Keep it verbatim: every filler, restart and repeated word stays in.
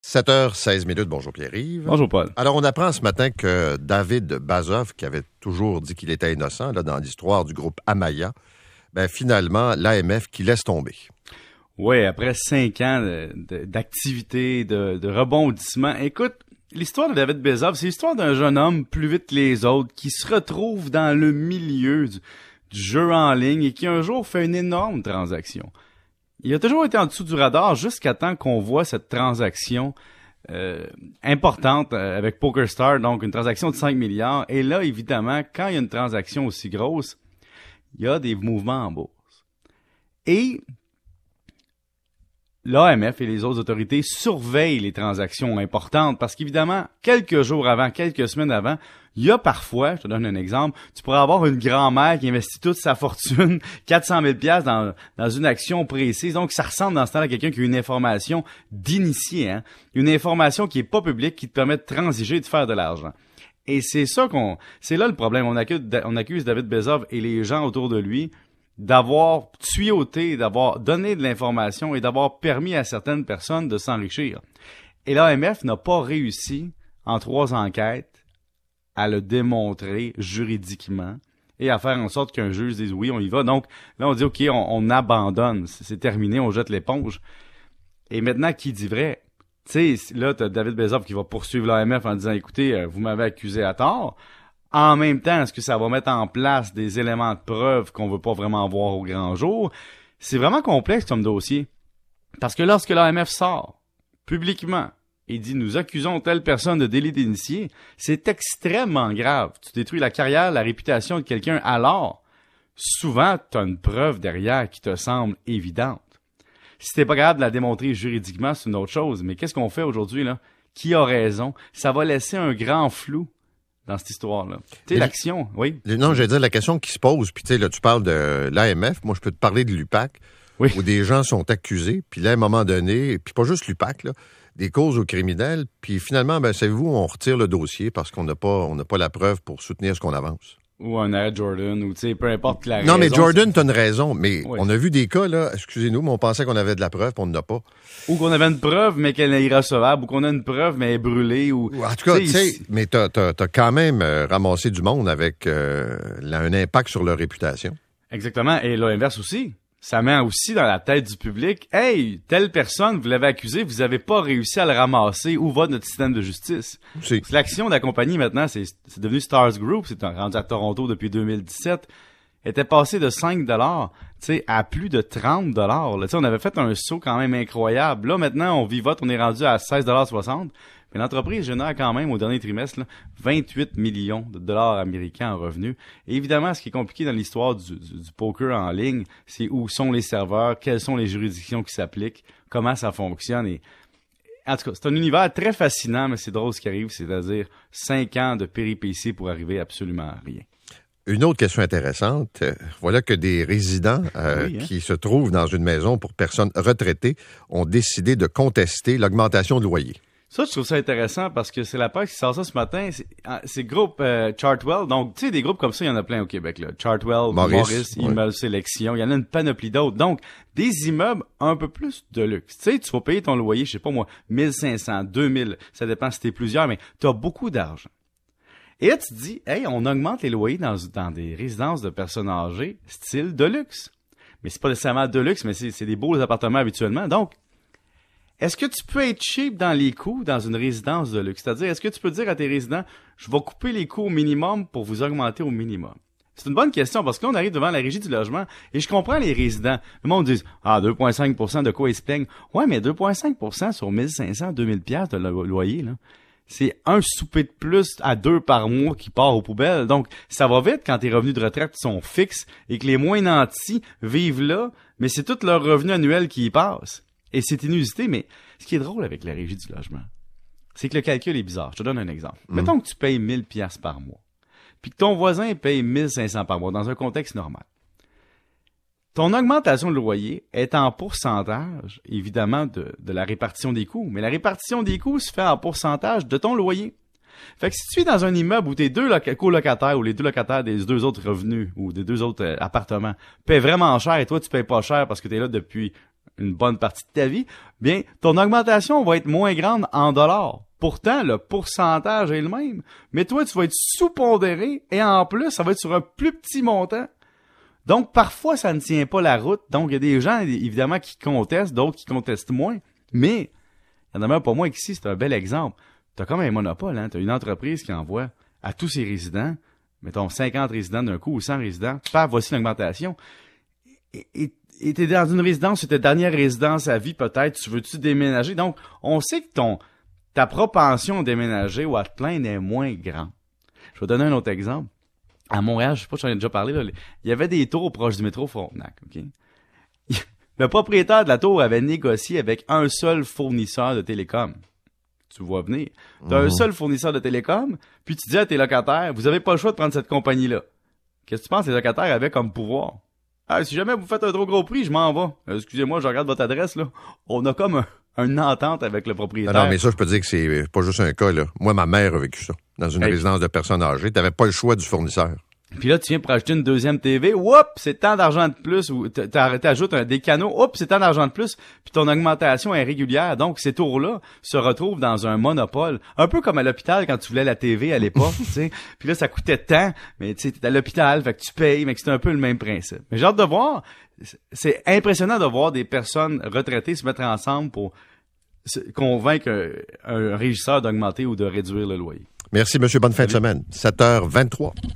sept heures seize minutes. Bonjour Pierre-Yves. Bonjour Paul. Alors, on apprend ce matin que David Bazov, qui avait toujours dit qu'il était innocent là, dans l'histoire du groupe Amaya, ben finalement, l'A M F qui laisse tomber. Oui, après cinq ans de, de, d'activité, de, de rebondissement. Écoute, l'histoire de David Bazov, c'est l'histoire d'un jeune homme plus vite que les autres qui se retrouve dans le milieu du, du jeu en ligne et qui un jour fait une énorme transaction. Il a toujours été en dessous du radar jusqu'à temps qu'on voit cette transaction euh, importante avec PokerStars, donc une transaction de cinq milliards. Et là, évidemment, quand il y a une transaction aussi grosse, il y a des mouvements en bourse. Et l'A M F et les autres autorités surveillent les transactions importantes parce qu'évidemment, quelques jours avant, quelques semaines avant, il y a parfois, je te donne un exemple, tu pourrais avoir une grand-mère qui investit toute sa fortune, quatre cent mille dollars dans, dans une action précise. Donc, ça ressemble dans ce temps-là à quelqu'un qui a une information d'initié, hein? Une information qui est pas publique, qui te permet de transiger et de faire de l'argent. Et c'est ça qu'on, c'est là le problème. On accuse, on accuse David Bazov et les gens autour de lui d'avoir tuyauté, d'avoir donné de l'information et d'avoir permis à certaines personnes de s'enrichir. Et l'A M F n'a pas réussi, en trois enquêtes, à le démontrer juridiquement et à faire en sorte qu'un juge dise oui, on y va. Donc, là, on dit OK, on, on abandonne, c'est terminé, on jette l'éponge. Et maintenant, qui dit vrai? Tu sais, là, t'as David Bazov qui va poursuivre l'A M F en disant, écoutez, vous m'avez accusé à tort. En même temps, est-ce que ça va mettre en place des éléments de preuve qu'on veut pas vraiment voir au grand jour? C'est vraiment complexe comme dossier. Parce que lorsque l'A M F sort publiquement et dit « Nous accusons telle personne de délit d'initié », c'est extrêmement grave. Tu détruis la carrière, la réputation de quelqu'un. Alors, souvent, tu as une preuve derrière qui te semble évidente. Si t'es pas capable de la démontrer juridiquement, c'est une autre chose. Mais qu'est-ce qu'on fait aujourd'hui, là? Qui a raison? Ça va laisser un grand flou dans cette histoire-là. Tu sais, l'action, oui. Non, j'allais dire la question qui se pose, puis tu sais, là, tu parles de l'A M F, moi, je peux te parler de l'U P A C, oui, où des gens sont accusés, puis là, à un moment donné, puis pas juste l'U P A C, là, des causes aux criminels, puis finalement, ben, savez-vous, on retire le dossier parce qu'on n'a pas, on n'a pas la preuve pour soutenir ce qu'on avance. Ou un arrêt Jordan, ou tu sais, peu importe la non, raison. mais Jordan, t'as une raison, mais oui, on a vu des cas, là, excusez-nous, mais on pensait qu'on avait de la preuve, puis on n'en a pas. Ou qu'on avait une preuve, mais qu'elle est irrecevable, ou qu'on a une preuve, mais elle est brûlée, ou... ou en tout cas, tu sais, mais t'as, t'as, t'as quand même euh, ramassé du monde avec euh, un impact sur leur réputation. Exactement, et l'inverse aussi. Ça met aussi dans la tête du public, « Hey, telle personne, vous l'avez accusé, vous avez pas réussi à le ramasser. Où va notre système de justice? » L'action de la compagnie, maintenant, c'est, c'est devenu Stars Group, c'est rendu à Toronto depuis deux mille dix-sept, était passé de cinq dollars, tu sais, à plus de trente dollars. Tu sais, on avait fait un saut quand même incroyable. Là, maintenant, on vivote, on est rendu à seize dollars soixante. Mais l'entreprise génère quand même, au dernier trimestre, là, vingt-huit millions de dollars américains en revenus. Et évidemment, ce qui est compliqué dans l'histoire du, du, du poker en ligne, c'est où sont les serveurs, quelles sont les juridictions qui s'appliquent, comment ça fonctionne. Et en tout cas, c'est un univers très fascinant, mais c'est drôle ce qui arrive, c'est-à-dire cinq ans de péripéties pour arriver absolument à rien. Une autre question intéressante, euh, voilà que des résidents euh, oui, hein? qui se trouvent dans une maison pour personnes retraitées ont décidé de contester l'augmentation de loyer. Ça, je trouve ça intéressant parce que c'est la page qui sort ça ce matin. C'est, c'est le groupe euh, Chartwell. Donc, tu sais, des groupes comme ça, il y en a plein au Québec, là. Chartwell, Maurice, Maurice oui, Immeuble Sélection. Il y en a une panoplie d'autres. Donc, des immeubles un peu plus de luxe. Tu sais, tu vas payer ton loyer, je sais pas moi, mille cinq cents, deux mille. Ça dépend si t'es plusieurs, mais t'as beaucoup d'argent. Et là, tu te dis, hey, on augmente les loyers dans, dans des résidences de personnes âgées, style de luxe. Mais c'est pas nécessairement de luxe, mais c'est, c'est des beaux appartements habituellement. Donc, est-ce que tu peux être cheap dans les coûts dans une résidence de luxe? C'est-à-dire, est-ce que tu peux dire à tes résidents, je vais couper les coûts au minimum pour vous augmenter au minimum? C'est une bonne question parce que là, on arrive devant la régie du logement et je comprends les résidents. Le monde dit, ah, deux virgule cinq pour cent de quoi ils se plaignent? Ouais, mais deux virgule cinq pour cent sur mille cinq cents, deux mille dollars de loyer, là. C'est un souper de plus à deux par mois qui part aux poubelles. Donc, ça va vite quand tes revenus de retraite sont fixes et que les moins nantis vivent là, mais c'est tout leur revenu annuel qui y passe. Et c'est inusité, mais ce qui est drôle avec la régie du logement, c'est que le calcul est bizarre. Je te donne un exemple. Mmh. Mettons que tu payes mille dollars par mois, puis que ton voisin paye mille cinq cents par mois dans un contexte normal. Ton augmentation de loyer est en pourcentage, évidemment, de, de la répartition des coûts. Mais la répartition des coûts se fait en pourcentage de ton loyer. Fait que si tu es dans un immeuble où tes deux loca- colocataires ou les deux locataires des deux autres revenus ou des deux autres euh, appartements paient vraiment cher et toi, tu payes pas cher parce que tu es là depuis une bonne partie de ta vie, bien, ton augmentation va être moins grande en dollars. Pourtant, le pourcentage est le même. Mais toi, tu vas être sous-pondéré et en plus, ça va être sur un plus petit montant. Donc, parfois, ça ne tient pas la route. Donc, il y a des gens, évidemment, qui contestent, d'autres qui contestent moins. Mais, il y en a même pour moi ici, c'est un bel exemple. Tu as comme un monopole, hein. Tu as une entreprise qui envoie à tous ses résidents, mettons cinquante résidents d'un coup ou cent résidents, paf, voici l'augmentation. Et, et, et t'es dans une résidence, c'est ta dernière résidence à vie peut-être, tu veux-tu déménager? Donc, on sait que ton ta propension à déménager ou à te plaindre est moins grande. Je vais donner un autre exemple. À Montréal, je sais pas si j'en ai déjà parlé, là, il y avait des tours proches du métro Frontenac, OK? Le propriétaire de la tour avait négocié avec un seul fournisseur de télécom. Tu vois venir. Tu as mmh. un seul fournisseur de télécom, puis tu dis à tes locataires, vous avez pas le choix de prendre cette compagnie-là. Qu'est-ce que tu penses que les locataires avaient comme pouvoir? Ah, si jamais vous faites un trop gros prix, je m'en vais. Euh, excusez-moi, je regarde votre adresse, là. On a comme un, une entente avec le propriétaire. Ah non, mais ça, je peux dire que c'est pas juste un cas, là. Moi, ma mère a vécu ça. Dans une hey. résidence de personnes âgées. T'avais pas le choix du fournisseur. Puis là, tu viens pour acheter une deuxième T V, oups, c'est tant d'argent de plus, ou t'ajoutes un, des canaux, oups, c'est tant d'argent de plus, puis ton augmentation est régulière. Donc, ces tours-là se retrouvent dans un monopole. Un peu comme à l'hôpital quand tu voulais la T V à l'époque, tu sais. Puis là, ça coûtait tant, mais tu sais, t'es à l'hôpital, fait que tu payes, mais que c'est un peu le même principe. Mais j'ai hâte de voir, c'est impressionnant de voir des personnes retraitées se mettre ensemble pour convaincre un, un régisseur d'augmenter ou de réduire le loyer. Merci, monsieur. Bonne fin Salut. de semaine. sept heures vingt-trois.